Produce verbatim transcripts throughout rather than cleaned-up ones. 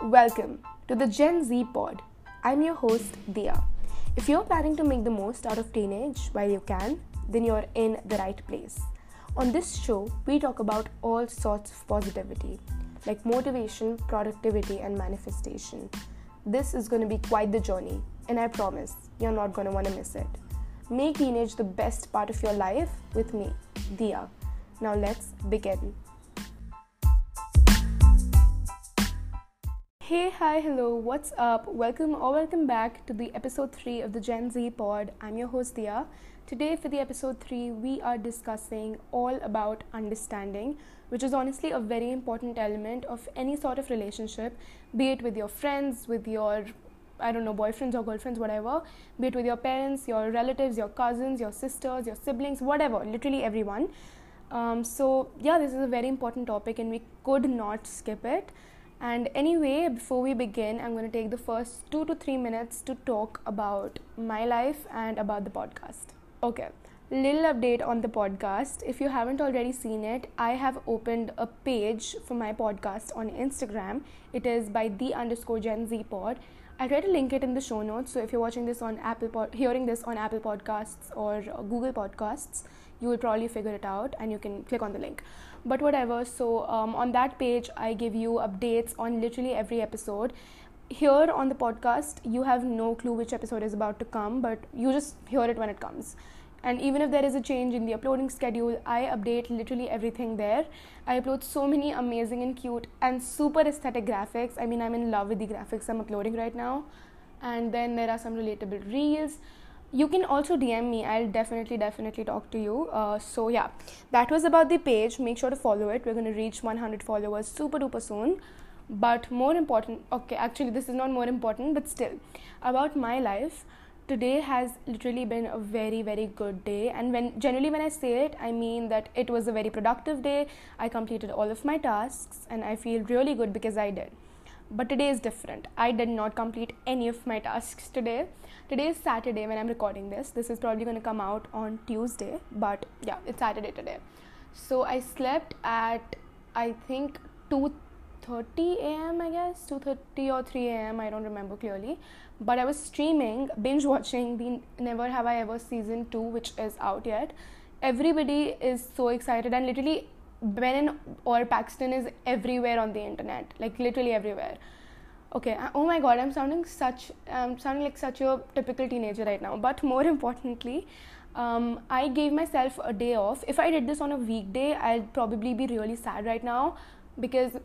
Welcome to the Gen Z Pod. I'm your host, Dia. If you're planning to make the most out of teenage while you can, then you're in the right place. On this show, we talk about all sorts of positivity, like motivation, productivity, and manifestation. This is going to be quite the journey, and I promise you're not going to want to miss it. Make teenage the best part of your life with me, Dia. Now let's begin. Hey, hi, hello, what's up? Welcome or welcome back to the episode three of the Gen Z Pod. I'm your host, Dia. Today for the episode three, we are discussing all about understanding, which is honestly a very important element of any sort of relationship, be it with your friends, with your, I don't know, boyfriends or girlfriends, whatever, be it with your parents, your relatives, your cousins, your sisters, your siblings, whatever, literally everyone. Um, so yeah, this is a very important topic and we could not skip it. And anyway, before we begin, I'm going to take the first two to three minutes to talk about my life and about the podcast. Okay, little update on the podcast. If you haven't already seen it, I have opened a page for my podcast on Instagram. It is by the underscore Gen Z Pod. I'll try to link it in the show notes. So if you're watching this on Apple, Pod, hearing this on Apple Podcasts or Google Podcasts, you will probably figure it out and you can click on the link. But whatever, so um, on that page, I give you updates on literally every episode. Here on the podcast, you have no clue which episode is about to come, but you just hear it when it comes. And even if there is a change in the uploading schedule, I update literally everything there. I upload so many amazing and cute and super aesthetic graphics. I mean, I'm in love with the graphics I'm uploading right now. And then there are some relatable reels. You can also D M me. I'll definitely, definitely talk to you. Uh, so yeah, that was about the page. Make sure to follow it. We're going to reach one hundred followers super duper soon. But more important, okay, actually this is not more important, but still, about my life, today has literally been a very, very good day. And when generally when I say it, I mean that it was a very productive day. I completed all of my tasks and I feel really good because I did. But today is different. I did not complete any of my tasks today. Today is Saturday when I'm recording this. This is probably going to come out on Tuesday. But yeah, it's Saturday today. So I slept at, I think, two thirty a.m. I guess. two thirty or three a.m. I don't remember clearly. But I was streaming, binge watching the Never Have I Ever season two, which is out yet. Everybody is so excited and literally Ben or Paxton is everywhere on the internet, like literally everywhere. Okay, oh my god, I'm sounding such, I'm sounding like such a typical teenager right now. But more importantly, um, I gave myself a day off. If I did this on a weekday, I'd probably be really sad right now because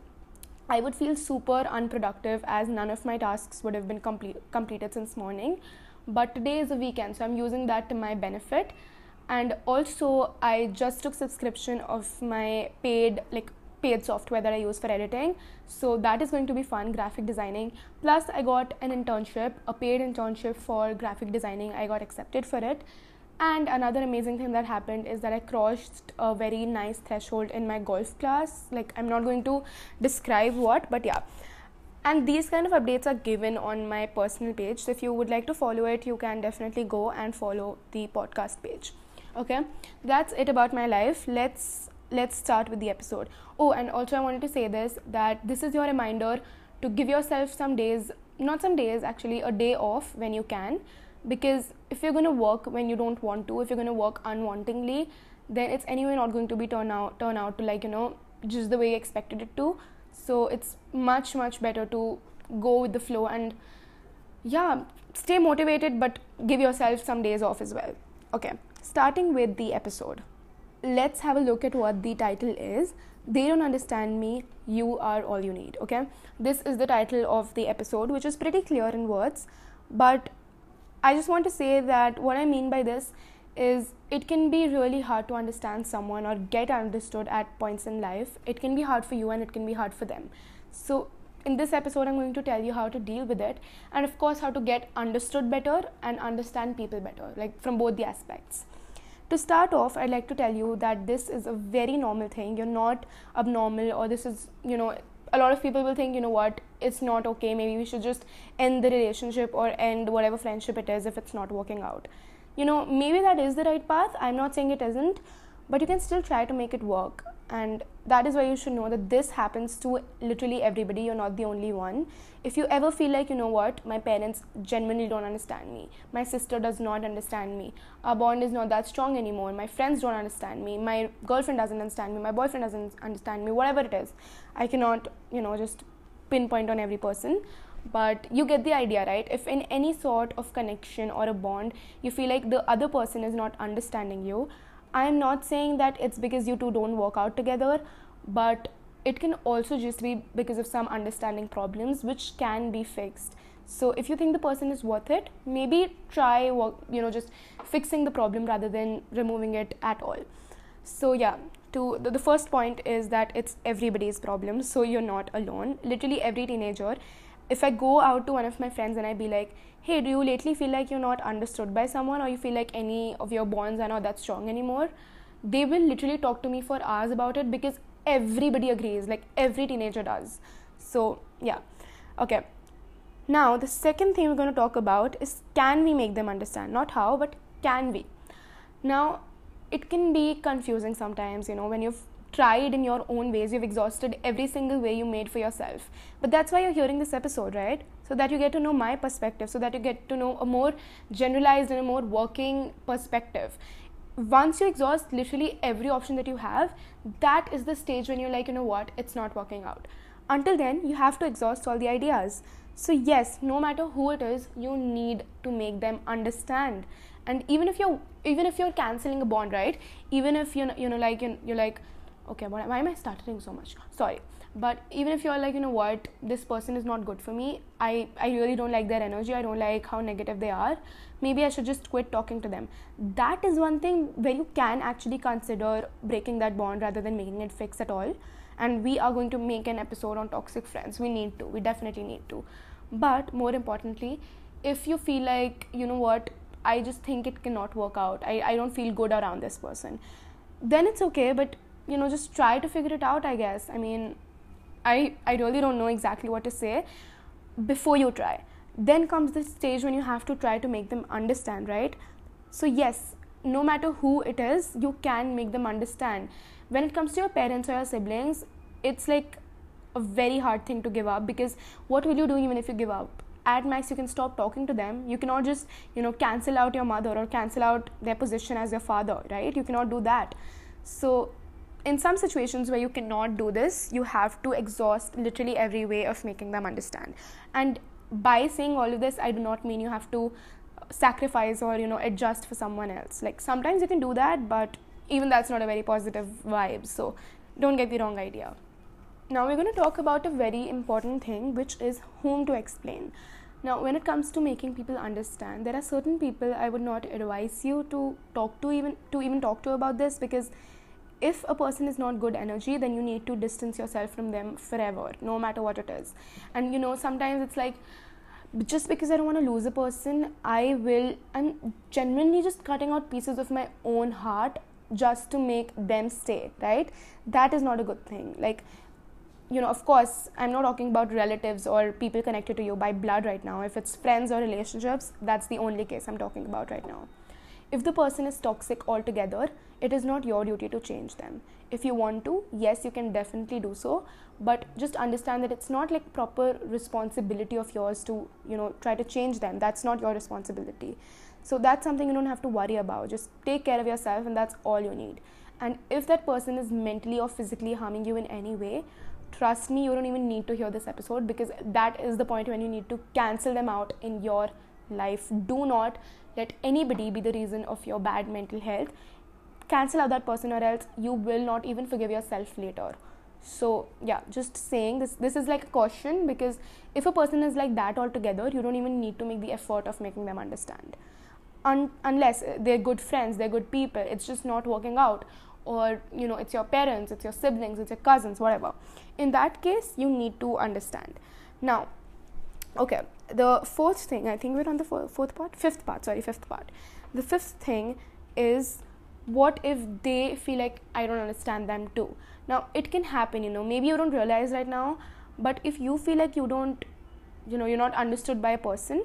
I would feel super unproductive as none of my tasks would have been complete, completed since morning. But today is a weekend, so I'm using that to my benefit. And also, I just took subscription of my paid, like paid software that I use for editing. So that is going to be fun, graphic designing. Plus, I got an internship, a paid internship for graphic designing. I got accepted for it. And another amazing thing that happened is that I crossed a very nice threshold in my golf class. Like, I'm not going to describe what, but yeah. And these kind of updates are given on my personal page. So if you would like to follow it, you can definitely go and follow the podcast page. Okay, that's it about my life. Let's let's start with the episode. Oh, and also I wanted to say this, that this is your reminder to give yourself some days, not some days, actually a day off when you can. Because if you're going to work when you don't want to, if you're going to work unwantingly, then it's anyway not going to be turn out, turn out to like, you know, just the way you expected it to. So it's much, much better to go with the flow and yeah, stay motivated, but give yourself some days off as well. Okay, starting with the episode. Let's have a look at what the title is. They don't understand me, you are all you need. Okay, this is the title of the episode, which is pretty clear in words, but I just want to say that what I mean by this is it can be really hard to understand someone or get understood at points in life. It can be hard for you and it can be hard for them. So in this episode, I'm going to tell you how to deal with it and of course how to get understood better and understand people better, like from both the aspects. To start off, I'd like to tell you that this is a very normal thing. You're not abnormal, or this is, you know, a lot of people will think, you know what, it's not okay, maybe we should just end the relationship or end whatever friendship it is if it's not working out. You know, maybe that is the right path. I'm not saying it isn't, but you can still try to make it work. And that is why you should know that this happens to literally everybody. You're not the only one. If you ever feel like, you know what, my parents genuinely don't understand me, my sister does not understand me, our bond is not that strong anymore, my friends don't understand me, my girlfriend doesn't understand me, my boyfriend doesn't understand me, whatever it is, I cannot, you know, just pinpoint on every person, but you get the idea, right? If in any sort of connection or a bond you feel like the other person is not understanding you, I am not saying that it's because you two don't work out together, but it can also just be because of some understanding problems which can be fixed. So if you think the person is worth it, maybe try work, you know, just fixing the problem rather than removing it at all. So yeah, to the, the first point is that it's everybody's problem, so you're not alone. Literally every teenager, if I go out to one of my friends and I be like, hey, do you lately feel like you're not understood by someone, or you feel like any of your bonds are not that strong anymore, they will literally talk to me for hours about it, because everybody agrees, like every teenager does. So yeah, okay. Now the second thing we're going to talk about is, can we make them understand? Not how, but can we? Now it can be confusing sometimes, you know, when you've tried in your own ways, you've exhausted every single way you made for yourself. But that's why you're hearing this episode, right? So that you get to know my perspective, so that you get to know a more generalized and a more working perspective. Once you exhaust literally every option that you have, that is the stage when you're like, you know what, it's not working out. Until then, you have to exhaust all the ideas. So yes, no matter who it is, you need to make them understand. And even if you're even if you're canceling a bond, right? Even if you you know like you're, you're like, okay, why am I stuttering so much? Sorry. But even if you're like, you know what, this person is not good for me, I, I really don't like their energy, I don't like how negative they are, maybe I should just quit talking to them. That is one thing where you can actually consider breaking that bond rather than making it fix at all. And we are going to make an episode on toxic friends. We need to. We definitely need to. But more importantly, if you feel like, you know what, I just think it cannot work out, I, I don't feel good around this person, then it's okay, but you know, just try to figure it out, I guess. I mean, I, I really don't know exactly what to say before you try. Then comes the stage when you have to try to make them understand, right? So yes, no matter who it is, you can make them understand. When it comes to your parents or your siblings, it's like a very hard thing to give up, because what will you do even if you give up? At max, you can stop talking to them. You cannot just, you know, cancel out your mother or cancel out their position as your father, right? You cannot do that. So in some situations where you cannot do this, you have to exhaust literally every way of making them understand. And by saying all of this, I do not mean you have to sacrifice or, you know, adjust for someone else. Like sometimes you can do that, but even that's not a very positive vibe. So don't get the wrong idea. Now we're going to talk about a very important thing, which is whom to explain. Now when it comes to making people understand, there are certain people I would not advise you to talk to, even to even talk to about this, because if a person is not good energy, then you need to distance yourself from them forever, no matter what it is. And you know, sometimes it's like, just because I don't want to lose a person, I will, I'm genuinely just cutting out pieces of my own heart just to make them stay, right? That is not a good thing. Like, you know, of course, I'm not talking about relatives or people connected to you by blood right now. If it's friends or relationships, that's the only case I'm talking about right now. If the person is toxic altogether, it is not your duty to change them. If you want to, yes, you can definitely do so, but just understand that it's not like proper responsibility of yours to, you know, try to change them. That's not your responsibility. So that's something you don't have to worry about. Just take care of yourself, and that's all you need. And if that person is mentally or physically harming you in any way, trust me, you don't even need to hear this episode, because that is the point when you need to cancel them out in your life. Do not let anybody be the reason of your bad mental health. Cancel out that person, or else you will not even forgive yourself later. So yeah, just saying this this is like a caution, because if a person is like that altogether, you don't even need to make the effort of making them understand. Un- unless they're good friends, they're good people, it's just not working out, or you know, it's your parents, it's your siblings, it's your cousins, whatever. In that case, you need to understand. Now, okay, the fourth thing, I think we're on the fourth part, fifth part, sorry, fifth part. The fifth thing is, what if they feel like I don't understand them too? Now, it can happen, you know, maybe you don't realize right now, but if you feel like you don't, you know, you're not understood by a person,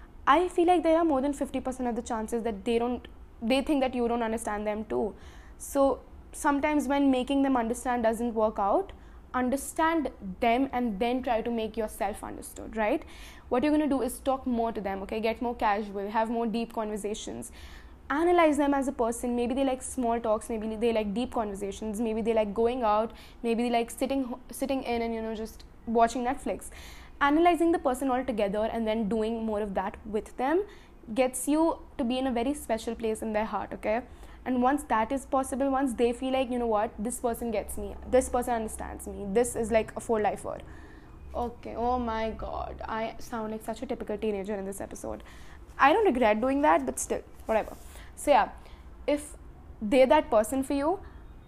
I feel like there are more than fifty percent of the chances that they don't, they think that you don't understand them too. So sometimes when making them understand doesn't work out, understand them and then try to make yourself understood, right? What you're going to do is talk more to them, okay? Get more casual, have more deep conversations. Analyze them as a person. Maybe they like small talks, maybe they like deep conversations, maybe they like going out, maybe they like sitting sitting in and, you know, just watching Netflix. Analyzing the person altogether and then doing more of that with them gets you to be in a very special place in their heart, okay? And once that is possible, once they feel like, you know what, this person gets me, this person understands me, this is like a for lifer. Okay, oh my god, I sound like such a typical teenager in this episode. I don't regret doing that, but still, whatever. So yeah, if they're that person for you,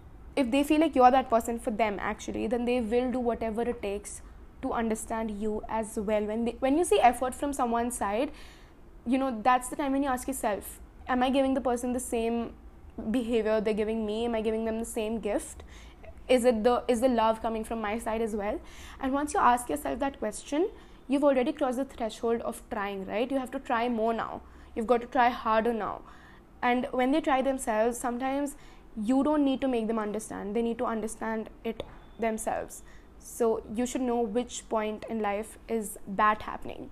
if they feel like you're that person for them actually, then they will do whatever it takes to understand you as well. When they, when you see effort from someone's side, you know, that's the time when you ask yourself, am I giving the person the same behavior they're giving me? Am I giving them the same gift? Is it the is the love coming from my side as well? And once you ask yourself that question, you've already crossed the threshold of trying, right? You have to try more now. You've got to try harder now. And when they try themselves, sometimes you don't need to make them understand. They need to understand it themselves. So you should know which point in life is that happening.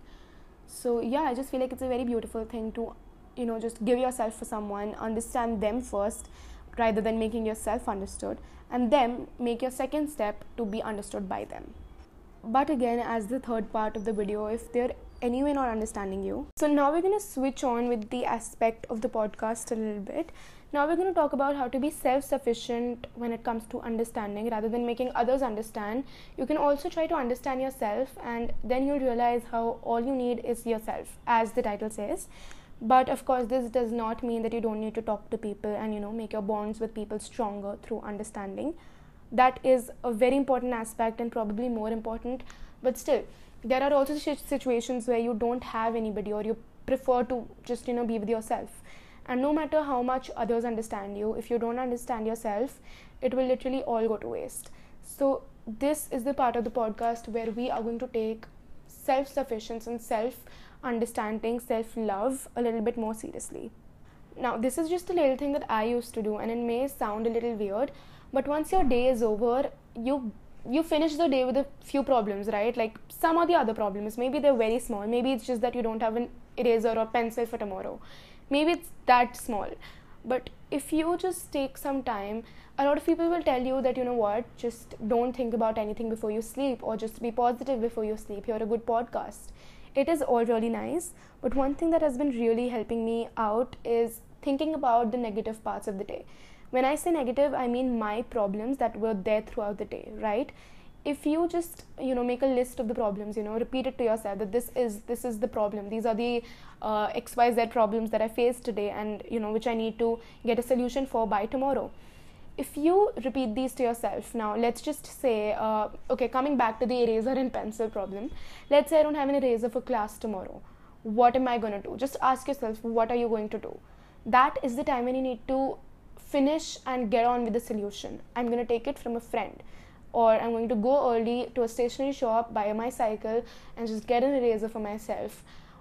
So yeah, I just feel like it's a very beautiful thing to, you know, just give yourself for someone, understand them first rather than making yourself understood, and then make your second step to be understood by them. But again, as the third part of the video, if they're anyway not understanding you. So now we're going to switch on with the aspect of the podcast a little bit. Now we're going to talk about how to be self-sufficient when it comes to understanding. Rather than making others understand, you can also try to understand yourself, and then you'll realize how all you need is yourself, as the title says. But of course, this does not mean that you don't need to talk to people and, you know, make your bonds with people stronger through understanding. That is a very important aspect and probably more important. But still, there are also situations where you don't have anybody, or you prefer to just, you know, be with yourself. And no matter how much others understand you, if you don't understand yourself, it will literally all go to waste. So this is the part of the podcast where we are going to take self-sufficiency and self-understanding, self-love a little bit more seriously. Now, this is just a little thing that I used to do, and it may sound a little weird, but once your day is over, you you finish the day with a few problems, right? Like some of the other problems, maybe they're very small. Maybe it's just that you don't have an eraser or pencil for tomorrow. Maybe it's that small. But if you just take some time, a lot of people will tell you that, you know what, just don't think about anything before you sleep, or just be positive before you sleep. You're a good podcast. It is all really nice. But one thing that has been really helping me out is thinking about the negative parts of the day. When I say negative, I mean my problems that were there throughout the day, right? If you just, you know, make a list of the problems, you know, repeat it to yourself that this is this is the problem. These are the uh, X Y Z problems that I faced today, and, you know, which I need to get a solution for by tomorrow. If you repeat these to yourself, now let's just say, uh, okay, coming back to the eraser and pencil problem. Let's say I don't have an eraser for class tomorrow. What am I going to do? Just ask yourself, what are you going to do? That is the time when you need to finish and get on with the solution. I'm going to take it from a friend, or I'm going to go early to a stationery shop, buy my cycle, and just get an eraser for myself.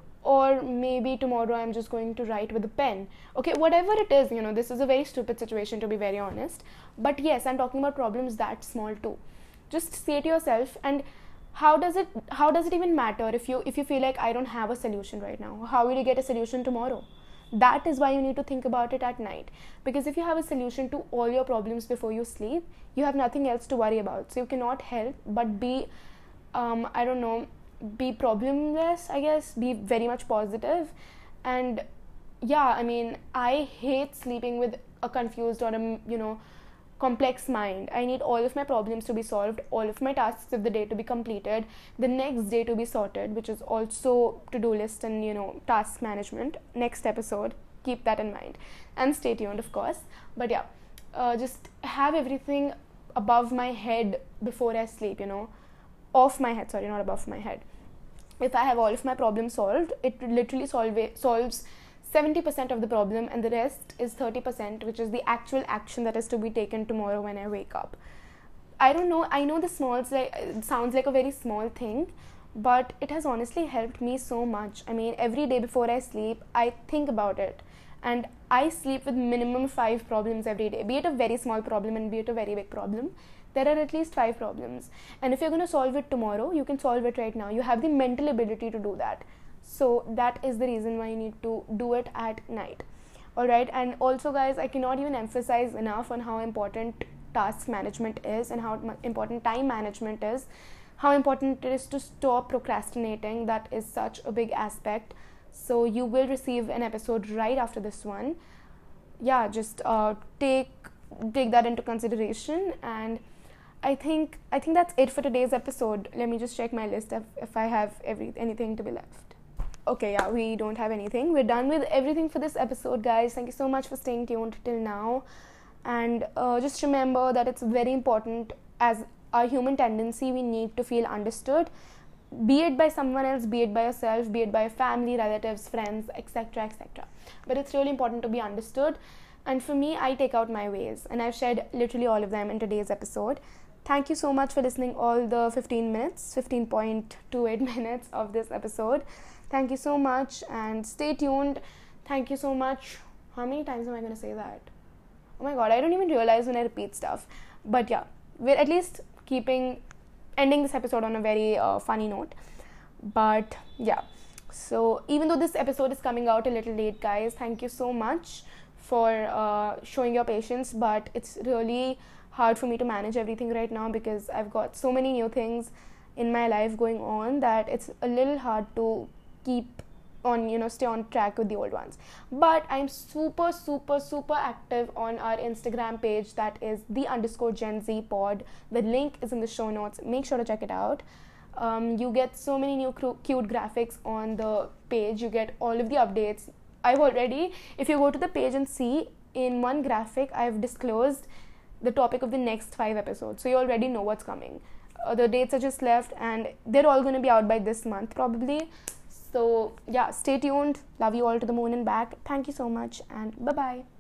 Or maybe tomorrow I'm just going to write with a pen. Okay, whatever it is, you know, this is a very stupid situation, to be very honest. But yes, I'm talking about problems that small too. Just say to yourself, and how does it how does it even matter if you if you feel like I don't have a solution right now? How will you get a solution tomorrow? That is why you need to think about it at night. Because if you have a solution to all your problems before you sleep, you have nothing else to worry about. So you cannot help but be, um, I don't know, be problemless, I guess, be very much positive. And yeah, I mean, I hate sleeping with a confused or a, you know, complex mind. I need all of my problems to be solved, all of my tasks of the day to be completed, the next day to be sorted, which is also to-do list and, you know, task management. Next episode, keep that in mind. And stay tuned, of course. But yeah, uh, just have everything above my head before I sleep, you know. Off my head, sorry, not above my head. If I have all of my problems solved, it literally solve solves seventy percent of the problem, and the rest is thirty percent, which is the actual action that is to be taken tomorrow when I wake up. I don't know, I know this smalls like, it sounds like a very small thing, but it has honestly helped me so much. I mean, every day before I sleep, I think about it, and I sleep with minimum five problems every day, be it a very small problem and be it a very big problem. There are at least five problems, and if you're going to solve it tomorrow, you can solve it right now. You have the mental ability to do that. So that is the reason why you need to do it at night. All right. And also, guys, I cannot even emphasize enough on how important task management is and how important time management is, how important it is to stop procrastinating. That is such a big aspect. So you will receive an episode right after this one. Yeah, just uh, take take that into consideration. And I think I think that's it for today's episode. Let me just check my list if, if I have every anything to be left. Okay, yeah, we don't have anything. We're done with everything for this episode, guys. Thank you so much for staying tuned till now. And uh, just remember that it's very important, as our human tendency, we need to feel understood, be it by someone else, be it by yourself, be it by family, relatives, friends, etc, et cetera. But it's really important to be understood. And for me, I take out my ways, and I've shared literally all of them in today's episode. Thank you so much for listening all the fifteen minutes, fifteen point two eight minutes of this episode. Thank you so much, and stay tuned. Thank you so much. How many times am I going to say that? Oh my god, I don't even realize when I repeat stuff. But yeah, we're at least keeping, ending this episode on a very uh, funny note. But yeah, so even though this episode is coming out a little late, guys, thank you so much for uh, showing your patience. But it's really hard for me to manage everything right now because I've got so many new things in my life going on that it's a little hard to keep on, you know, stay on track with the old ones. But I'm super, super, super active on our Instagram page, that is the underscore Gen Z pod. The link is in the show notes. Make sure to check it out. Um, you get so many new cru- cute graphics on the page. You get all of the updates. I've already, if you go to the page and see, in one graphic, I've disclosed the topic of the next five episodes. So you already know what's coming. Uh, the dates are just left, and they're all going to be out by this month probably. So yeah, stay tuned. Love you all to the moon and back. Thank you so much, and bye-bye.